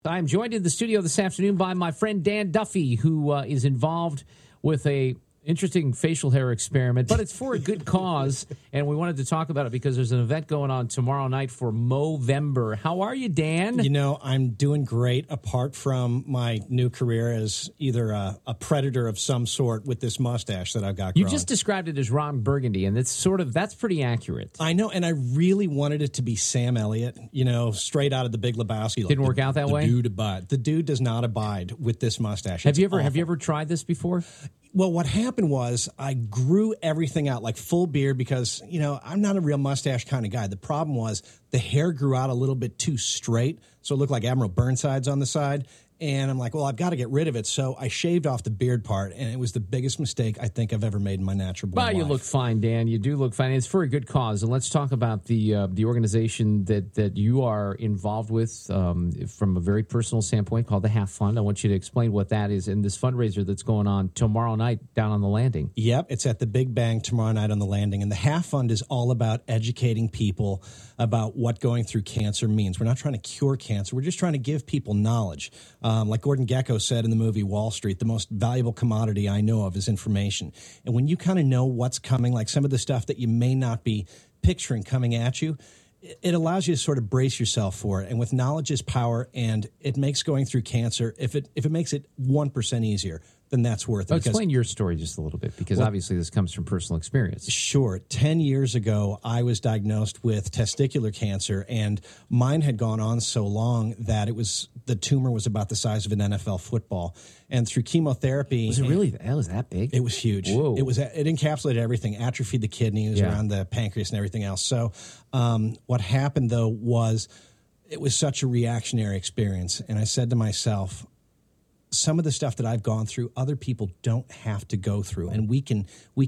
I'm joined in the studio this afternoon by my friend Dan Duffy, who is involved with a interesting facial hair experiment, but it's for a good cause, and we wanted to talk about it because there's an event going on tomorrow night for Movember. How are you, Dan? You know, I'm doing great, apart from my new career as either a predator of some sort with this mustache that I've got growing. You just described it as Ron Burgundy, and that's pretty accurate. I know, and I really wanted it to be Sam Elliott, you know, straight out of The Big Lebowski. Didn't work out that way? The dude does not abide with this mustache. Have you ever tried this before? Well, what happened was I grew everything out like full beard because, you know, I'm not a real mustache kind of guy. The problem was the hair grew out a little bit too straight, so it looked like Admiral Burnside's on the side. And I'm like, well, I've got to get rid of it. So I shaved off the beard part, and it was the biggest mistake I think I've ever made in my natural born life. You look fine, Dan. You do look fine. It's for a good cause. And let's talk about the organization that you are involved with from a very personal standpoint called the Half Fund. I want you to explain what that is and this fundraiser that's going on tomorrow night down on the Landing. Yep, it's at the Big Bang tomorrow night on the Landing. And the Half Fund is all about educating people about what going through cancer means. We're not trying to cure cancer. We're just trying to give people knowledge. Like Gordon Gekko said in the movie Wall Street, the most valuable commodity I know of is information. And when you kind of know what's coming, like some of the stuff that you may not be picturing coming at you, it allows you to sort of brace yourself for it. And with knowledge is power, and it makes going through cancer, if it makes it 1% easier, then that's worth it. Explain your story just a little bit, because obviously this comes from personal experience. Sure. 10 years ago, I was diagnosed with testicular cancer, and mine had gone on so long that the tumor was about the size of an NFL football. And through chemotherapy... Was it that big? It was huge. Whoa. It encapsulated everything, atrophied the kidneys, around the pancreas and everything else. So what happened, though, was it was such a reactionary experience. And I said to myself, some of the stuff that I've gone through, other people don't have to go through. And we can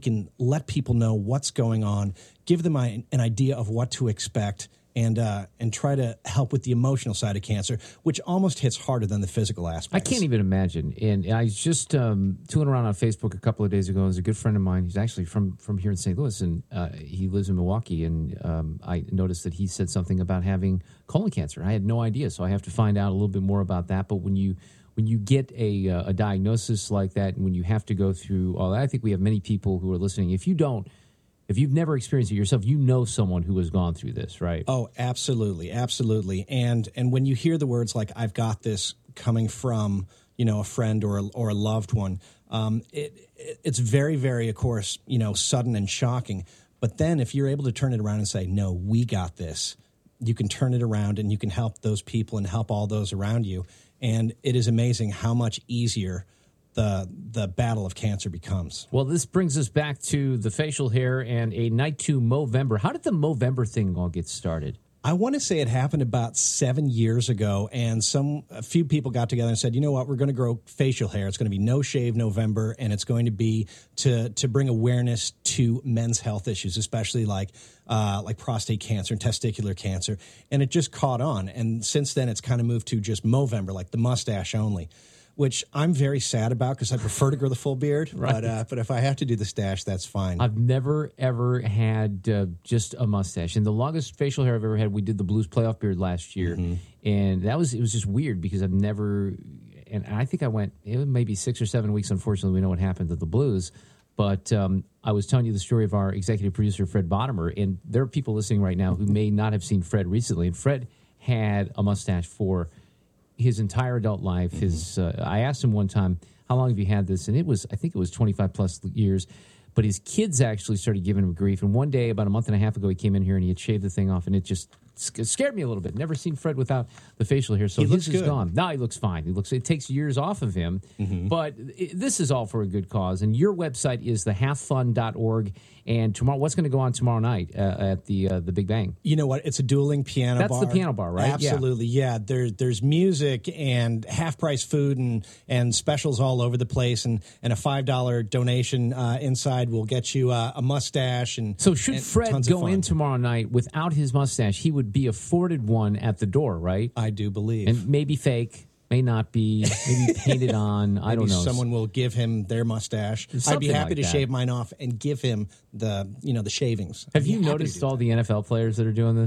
let people know what's going on, give them an idea of what to expect, and try to help with the emotional side of cancer, which almost hits harder than the physical aspects. I can't even imagine. And I was just tooling around on Facebook a couple of days ago. There's a good friend of mine. He's actually from here in St. Louis, and he lives in Milwaukee. And I noticed that he said something about having colon cancer. I had no idea, so I have to find out a little bit more about that. But when you get a diagnosis like that, and when you have to go through all that, I think we have many people who are listening. If you've never experienced it yourself, you know someone who has gone through this, right? Oh, absolutely, absolutely. And when you hear the words like "I've got this" coming from, you know, a friend or a loved one, it's very, very, of course, you know, sudden and shocking. But then if you're able to turn it around and say, "No, we got this," you can turn it around and you can help those people and help all those around you. And it is amazing how much easier the battle of cancer becomes. Well, this brings us back to the facial hair and a night to Movember. How did the Movember thing all get started? I want to say it happened about 7 years ago, and a few people got together and said, you know what, we're going to grow facial hair. It's going to be No Shave November, and it's going to be to bring awareness to men's health issues, especially like prostate cancer and testicular cancer. And it just caught on. And since then, it's kind of moved to just Movember, like the mustache only, which I'm very sad about because I prefer to grow the full beard. Right. But if I have to do the stash, that's fine. I've never, ever had just a mustache. And the longest facial hair I've ever had, we did the Blues playoff beard last year. Mm-hmm. And it was just weird because I've never, and I think I went, it was maybe 6 or 7 weeks, unfortunately, we know what happened to the Blues. But I was telling you the story of our executive producer, Fred Bottomer, and there are people listening right now who may not have seen Fred recently. And Fred had a mustache for his entire adult life. Mm-hmm. I asked him one time, how long have you had this? And I think it was 25 plus years. But his kids actually started giving him grief. And one day, about a month and a half ago, he came in here and he had shaved the thing off, and it just scared me a little bit. Never seen Fred without the facial hair. So his is gone. No, he looks fine. It takes years off of him. Mm-hmm. But this is all for a good cause. And your website is thehalffund.org. And tomorrow, what's going to go on tomorrow night at the Big Bang? You know what? It's a dueling piano bar. That's the piano bar, right? Absolutely, yeah. There's music and half-price food and specials all over the place. And a $5 donation inside will get you a mustache. So should Fred go in tomorrow night without his mustache, he would be afforded one at the door, right? I do believe. And maybe fake. May not be, maybe painted on. I don't know. Someone will give him their mustache. I'd be happy to shave mine off and give him the shavings. Have you noticed all the NFL players that are doing this?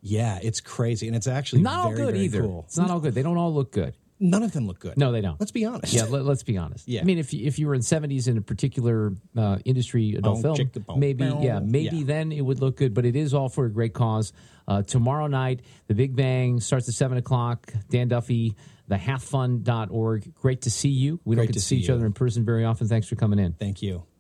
Yeah, it's crazy, and it's actually Not all very, good very either. cool. It's not all good. They don't all look good. None of them look good. No, they don't. Let's be honest. Yeah, let's be honest. Yeah. I mean, if you were in 70s in a particular industry adult film, maybe then it would look good. But it is all for a great cause. Tomorrow night, The Big Bang starts at 7 o'clock. Dan Duffy, thehalffun.org. Great to see you. We don't get to see each other in person very often. Thanks for coming in. Thank you.